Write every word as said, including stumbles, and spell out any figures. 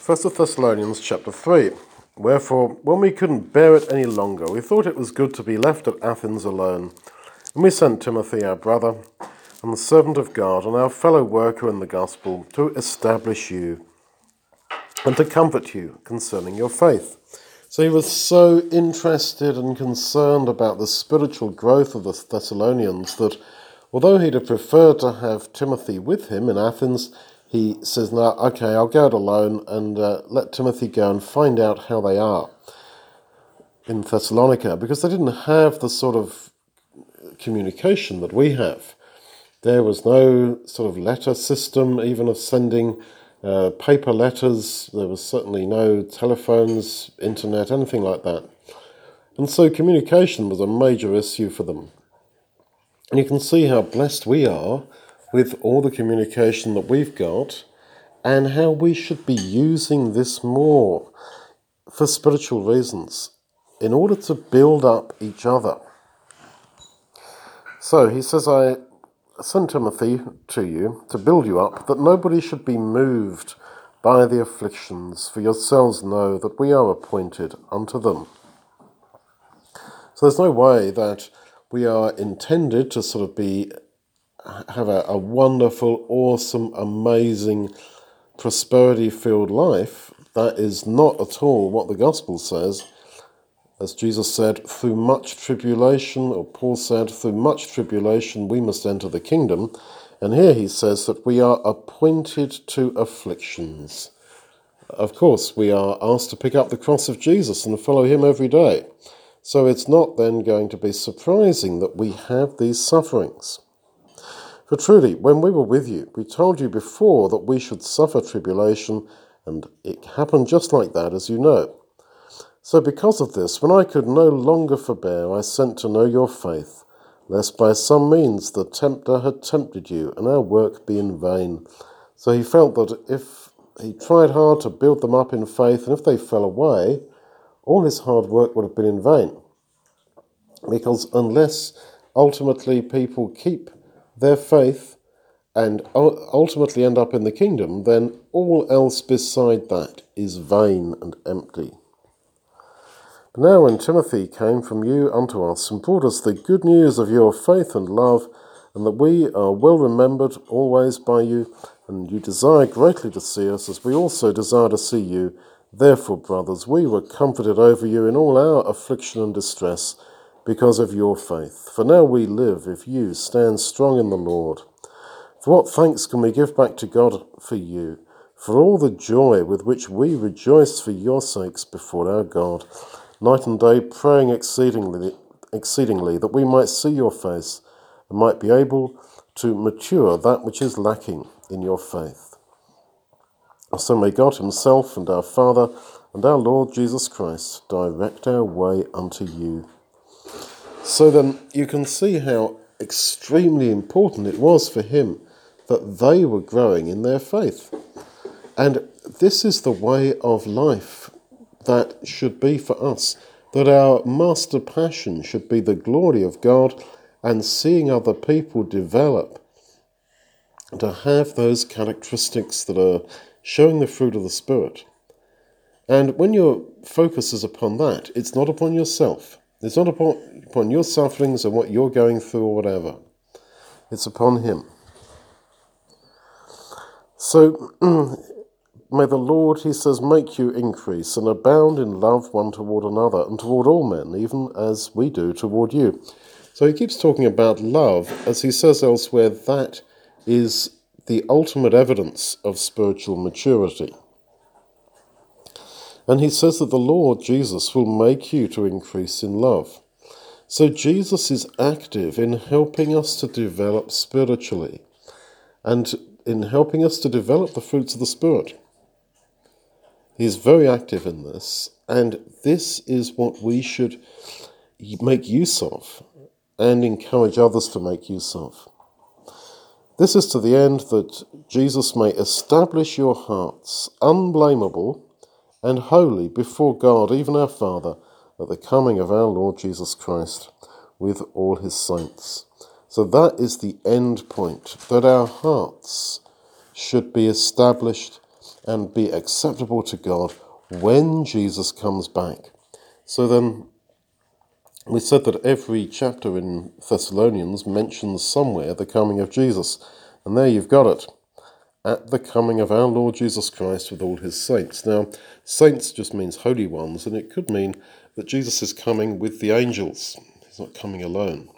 First Thessalonians chapter three. Wherefore, when we couldn't bear it any longer, we thought it was good to be left at Athens alone. And we sent Timothy, our brother, and the servant of God, and our fellow worker in the gospel, to establish you and to comfort you concerning your faith. So he was so interested and concerned about the spiritual growth of the Thessalonians that, although he'd have preferred to have Timothy with him in Athens, he says, no, okay, I'll go it alone and uh, let Timothy go and find out how they are in Thessalonica, because they didn't have the sort of communication that we have. There was no sort of letter system, even of sending uh, paper letters. There was certainly no telephones, internet, anything like that. And so communication was a major issue for them. And you can see how blessed we are with all the communication that we've got, and how we should be using this more for spiritual reasons in order to build up each other. So he says, I send Timothy to you to build you up, that nobody should be moved by the afflictions, for yourselves know that we are appointed unto them. So there's no way that we are intended to sort of be have a, a wonderful, awesome, amazing, prosperity-filled life. That is not at all what the gospel says. As Jesus said, through much tribulation, or Paul said, through much tribulation we must enter the kingdom. And here he says that we are appointed to afflictions. Of course, we are asked to pick up the cross of Jesus and follow him every day. So it's not then going to be surprising that we have these sufferings. For truly, when we were with you, we told you before that we should suffer tribulation, and it happened just like that, as you know. So because of this, when I could no longer forbear, I sent to know your faith, lest by some means the tempter had tempted you, and our work be in vain. So he felt that if he tried hard to build them up in faith, and if they fell away, all his hard work would have been in vain. Because unless ultimately people keep their faith and ultimately end up in the kingdom, then all else beside that is vain and empty. But now when Timothy came from you unto us and brought us the good news of your faith and love, and that we are well remembered always by you, and you desire greatly to see us, as we also desire to see you, therefore, brothers, we were comforted over you in all our affliction and distress, because of your faith. For now we live, if you stand strong in the Lord. For what thanks can we give back to God for you, for all the joy with which we rejoice for your sakes before our God, night and day praying exceedingly, exceedingly that we might see your face, and might be able to mature that which is lacking in your faith. So may God himself and our Father and our Lord Jesus Christ direct our way unto you. So then you can see how extremely important it was for him that they were growing in their faith. And this is the way of life that should be for us, that our master passion should be the glory of God and seeing other people develop to have those characteristics that are showing the fruit of the Spirit. And when your focus is upon that, it's not upon yourself. It's not upon, upon your sufferings and what you're going through or whatever. It's upon him. So, may the Lord, he says, make you increase and abound in love one toward another and toward all men, even as we do toward you. So he keeps talking about love, as he says elsewhere, that is the ultimate evidence of spiritual maturity. And he says that the Lord Jesus will make you to increase in love. So Jesus is active in helping us to develop spiritually and in helping us to develop the fruits of the Spirit. He is very active in this, and this is what we should make use of and encourage others to make use of. This is to the end that Jesus may establish your hearts unblameable and holy before God, even our Father, at the coming of our Lord Jesus Christ with all his saints. So that is the end point, that our hearts should be established and be acceptable to God when Jesus comes back. So then, we said that every chapter in Thessalonians mentions somewhere the coming of Jesus. And there you've got it. At the coming of our Lord Jesus Christ with all his saints. Now, saints just means holy ones, and it could mean that Jesus is coming with the angels. He's not coming alone.